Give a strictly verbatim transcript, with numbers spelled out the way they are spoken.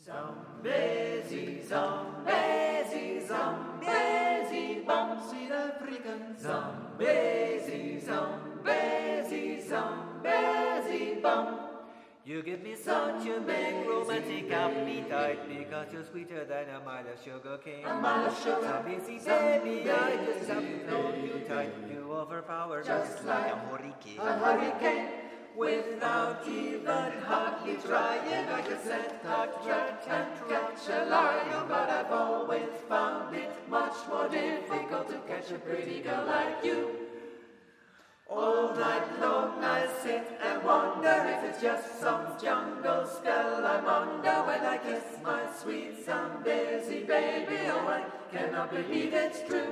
Zambezi, Zambezi, Zambezi, bum, Sud-African. Zambezi, Zambezi, Zambezi, bum. You give me such a big romantic appetite because you're sweeter than a mile of sugar cane. A mile of sugar. Zambezi, baby, I just have to hold you tight. You overpower just like a hurricane. A hurricane. Without even hardly trying, I can set a trap and catch a lion. But I've always found it much more difficult to catch a pretty girl like you. All night long I sit and wonder if it's just some jungle spell I'm under when I kiss my sweet Zambezi baby. Oh, I cannot believe it's true.